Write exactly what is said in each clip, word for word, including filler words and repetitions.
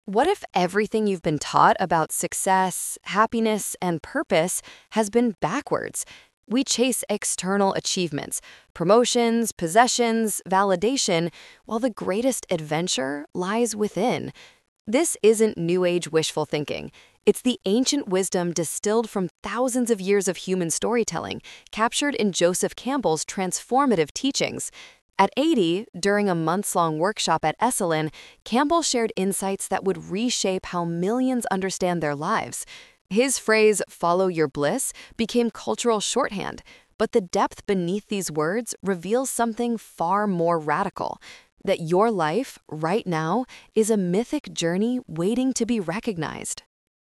What if everything you've been taught about success, happiness, and purpose has been backwards? We chase external achievements, promotions, possessions, validation, while the greatest adventure lies within. This isn't New Age wishful thinking. It's the ancient wisdom distilled from thousands of years of human storytelling, captured in Joseph Campbell's transformative teachings. At eighty, during a months-long workshop at Esalen, Campbell shared insights that would reshape how millions understand their lives. His phrase, "follow your bliss," became cultural shorthand, but the depth beneath these words reveals something far more radical: that your life, right now, is a mythic journey waiting to be recognized.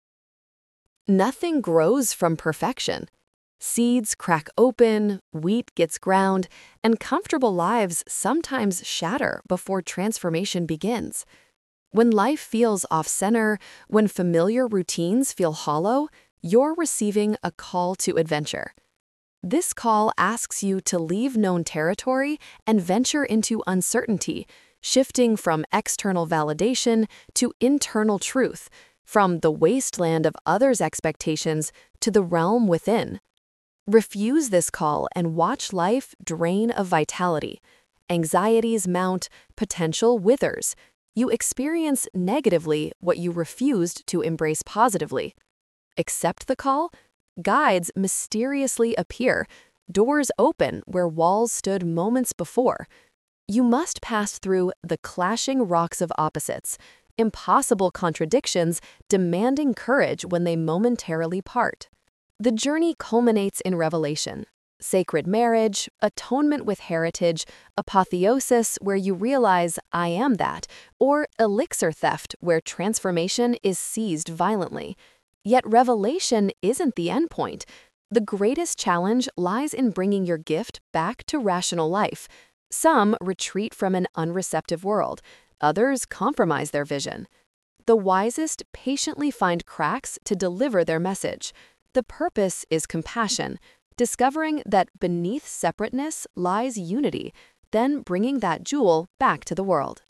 Nothing grows from perfection. Seeds crack open, wheat gets ground, and comfortable lives sometimes shatter before transformation begins. When life feels off-center, when familiar routines feel hollow, you're receiving a call to adventure. This call asks you to leave known territory and venture into uncertainty, shifting from external validation to internal truth, from the wasteland of others' expectations to the realm within. Refuse this call and watch life drain of vitality. Anxieties mount, potential withers. You experience negatively what you refused to embrace positively. Accept the call? Guides mysteriously appear, doors open where walls stood moments before. You must pass through the clashing rocks of opposites, impossible contradictions demanding courage when they momentarily part. The journey culminates in revelation, sacred marriage, atonement with heritage, apotheosis where you realize I am that, or elixir theft where transformation is seized violently. Yet revelation isn't the endpoint. The greatest challenge lies in bringing your gift back to rational life. Some retreat from an unreceptive world, others compromise their vision. The wisest patiently find cracks to deliver their message. The purpose is compassion, discovering that beneath separateness lies unity, then bringing that jewel back to the world.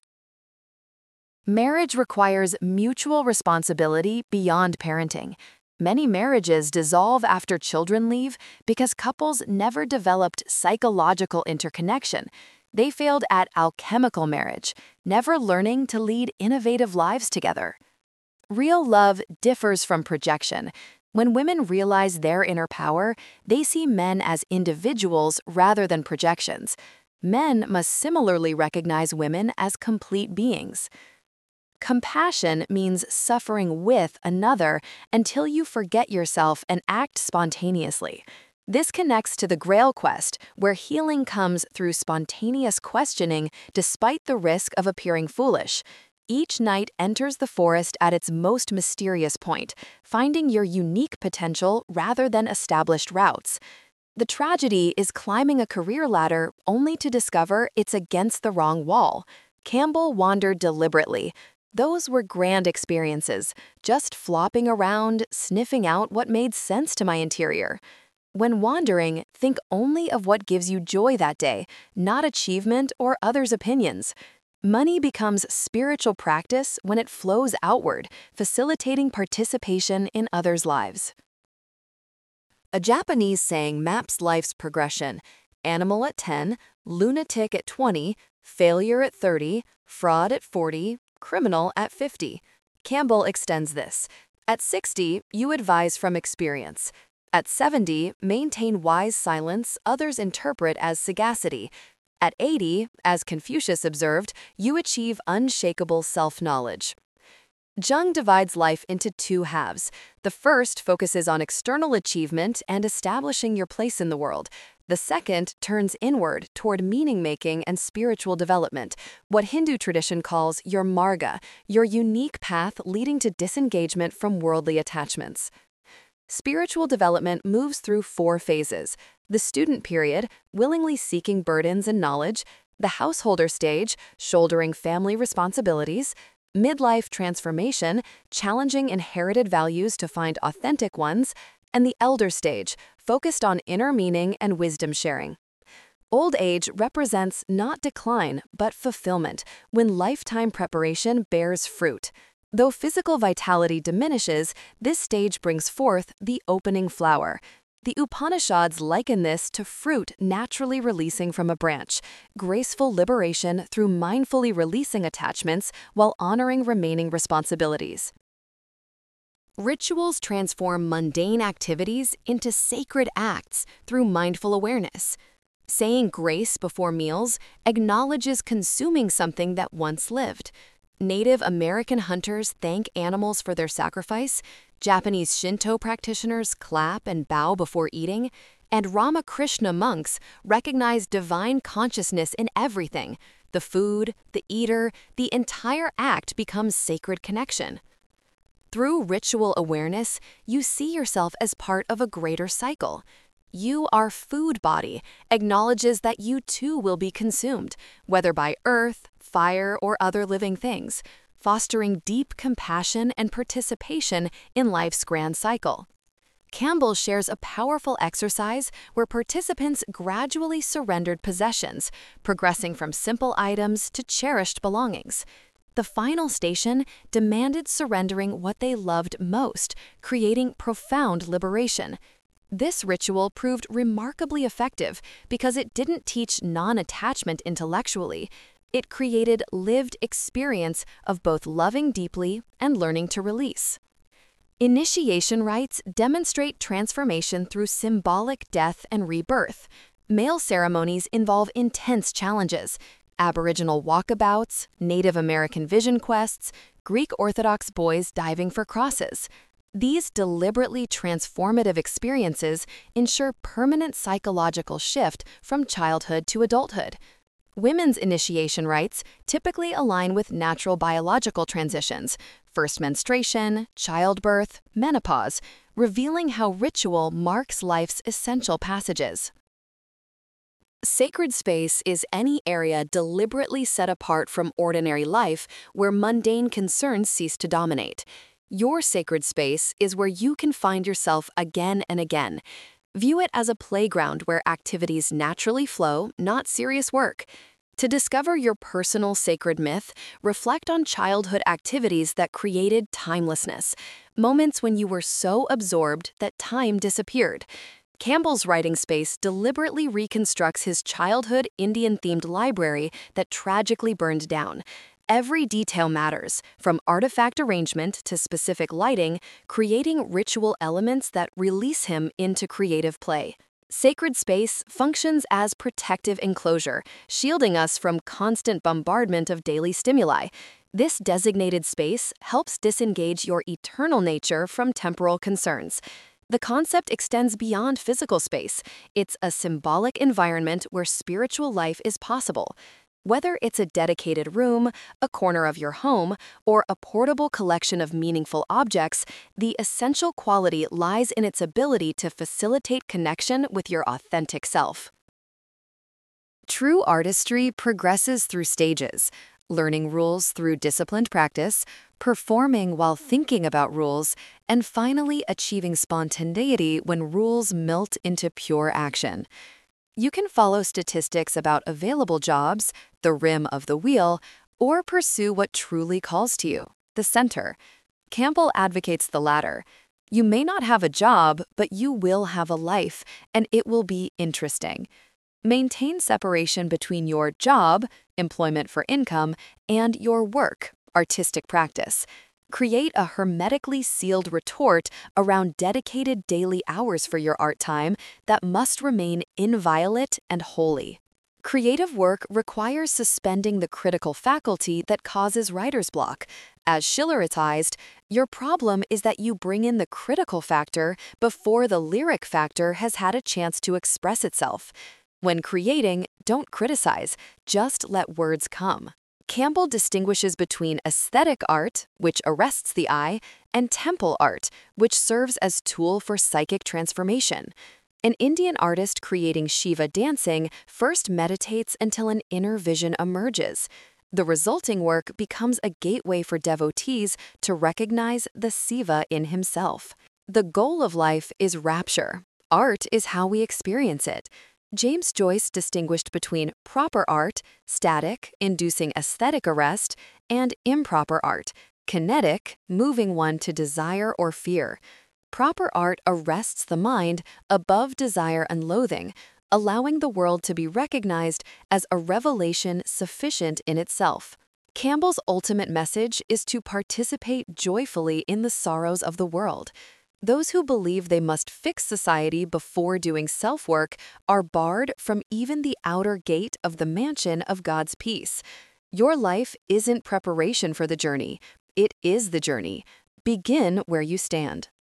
Marriage requires mutual responsibility beyond parenting. Many marriages dissolve after children leave because couples never developed psychological interconnection. They failed at alchemical marriage, never learning to lead innovative lives together. Real love differs from projection. When women realize their inner power, they see men as individuals rather than projections. Men must similarly recognize women as complete beings. Compassion means suffering with another until you forget yourself and act spontaneously. This connects to the Grail quest, where healing comes through spontaneous questioning despite the risk of appearing foolish. Each knight enters the forest at its most mysterious point, finding your unique potential rather than established routes. The tragedy is climbing a career ladder only to discover it's against the wrong wall. Campbell wandered deliberately. Those were grand experiences, just flopping around, sniffing out what made sense to my interior. When wandering, think only of what gives you joy that day, not achievement or others' opinions. Money becomes spiritual practice when it flows outward, facilitating participation in others' lives. A Japanese saying maps life's progression: animal at ten, lunatic at twenty, failure at thirty, fraud at forty, criminal at fifty. Campbell extends this. At sixty, you advise from experience. At seventy, maintain wise silence others interpret as sagacity. At eighty, as Confucius observed, you achieve unshakable self-knowledge. Jung divides life into two halves. The first focuses on external achievement and establishing your place in the world. The second turns inward toward meaning-making and spiritual development, what Hindu tradition calls your marga, your unique path leading to disengagement from worldly attachments. Spiritual development moves through four phases: the student period, willingly seeking burdens and knowledge; the householder stage, shouldering family responsibilities; midlife transformation, challenging inherited values to find authentic ones; and the elder stage, focused on inner meaning and wisdom sharing. Old age represents not decline, but fulfillment, when lifetime preparation bears fruit. Though physical vitality diminishes, this stage brings forth the opening flower. The Upanishads liken this to fruit naturally releasing from a branch, graceful liberation through mindfully releasing attachments while honoring remaining responsibilities. Rituals transform mundane activities into sacred acts through mindful awareness. Saying grace before meals acknowledges consuming something that once lived. Native American hunters thank animals for their sacrifice, Japanese Shinto practitioners clap and bow before eating, and Ramakrishna monks recognize divine consciousness in everything. The food, the eater, the entire act becomes sacred connection. Through ritual awareness, you see yourself as part of a greater cycle. You are food body acknowledges that you too will be consumed, whether by earth, fire, or other living things, fostering deep compassion and participation in life's grand cycle. Campbell shares a powerful exercise where participants gradually surrendered possessions, progressing from simple items to cherished belongings. The final station demanded surrendering what they loved most, creating profound liberation. This ritual proved remarkably effective because it didn't teach non-attachment intellectually. It created lived experience of both loving deeply and learning to release. Initiation rites demonstrate transformation through symbolic death and rebirth. Male ceremonies involve intense challenges: Aboriginal walkabouts, Native American vision quests, Greek Orthodox boys diving for crosses. These deliberately transformative experiences ensure permanent psychological shift from childhood to adulthood. Women's initiation rites typically align with natural biological transitions, first menstruation, childbirth, menopause, revealing how ritual marks life's essential passages. Sacred space is any area deliberately set apart from ordinary life where mundane concerns cease to dominate. Your sacred space is where you can find yourself again and again. View it as a playground where activities naturally flow, not serious work. To discover your personal sacred myth, reflect on childhood activities that created timelessness, moments when you were so absorbed that time disappeared. Campbell's writing space deliberately reconstructs his childhood Indian-themed library that tragically burned down. Every detail matters, from artifact arrangement to specific lighting, creating ritual elements that release him into creative play. Sacred space functions as protective enclosure, shielding us from constant bombardment of daily stimuli. This designated space helps disengage your eternal nature from temporal concerns. The concept extends beyond physical space. It's a symbolic environment where spiritual life is possible. Whether it's a dedicated room, a corner of your home, or a portable collection of meaningful objects, the essential quality lies in its ability to facilitate connection with your authentic self. True artistry progresses through stages: learning rules through disciplined practice, performing while thinking about rules, and finally achieving spontaneity when rules melt into pure action. You can follow statistics about available jobs, the rim of the wheel, or pursue what truly calls to you, the center. Campbell advocates the latter. You may not have a job, but you will have a life, and it will be interesting. Maintain separation between your job, employment for income, and your work, artistic practice. Create a hermetically sealed retort around dedicated daily hours for your art time that must remain inviolate and holy. Creative work requires suspending the critical faculty that causes writer's block. As Schilleritized, your problem is that you bring in the critical factor before the lyric factor has had a chance to express itself. When creating, don't criticize, just let words come. Campbell distinguishes between aesthetic art, which arrests the eye, and temple art, which serves as tool for psychic transformation. An Indian artist creating Shiva dancing first meditates until an inner vision emerges. The resulting work becomes a gateway for devotees to recognize the Siva in himself. The goal of life is rapture. Art is how we experience it. James Joyce distinguished between proper art, static, inducing aesthetic arrest, and improper art, Kinetic, moving one to desire or fear. Proper art arrests the mind above desire and loathing, allowing the world to be recognized as a revelation sufficient in itself. Campbell's ultimate message is to participate joyfully in the sorrows of the world. Those who believe they must fix society before doing self-work are barred from even the outer gate of the mansion of God's peace. Your life isn't preparation for the journey. It is the journey. Begin where you stand.